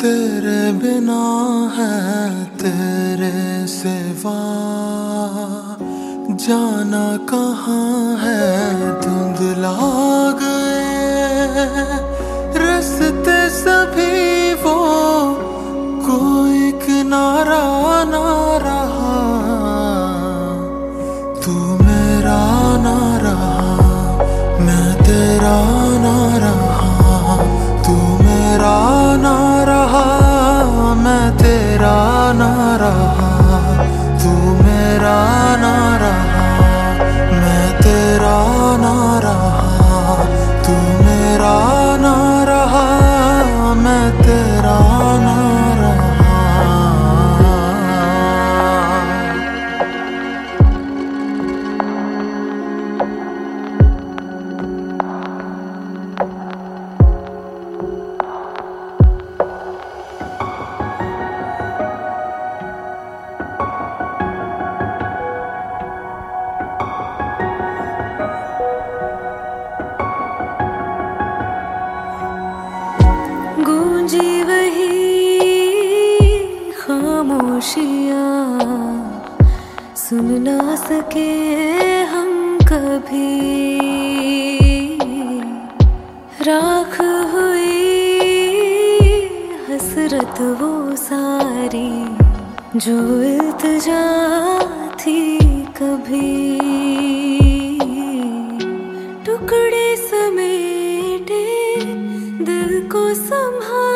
तेरे बिना है तेरे सिवा जाना कहाँ है, धुंधला गए रास्ते सभी वो, कोई किनारा ना रहा। तू मेरा ना रहा, मैं तेरा ना रहा। तू मेरा ना रहा, मैं तेरा ना रहा। तू मेरा ना रहा, मैं तेरा ना रहा। तू मेरा ना रहा, मैं तेरा ना रहा। गूंजी वही खामोशियाँ, सुन ना सके हम कभी। राख हुई हसरत वो सारी, जो इल्तिजा थी कभी। टुकड़े समेटे दिल को संभाल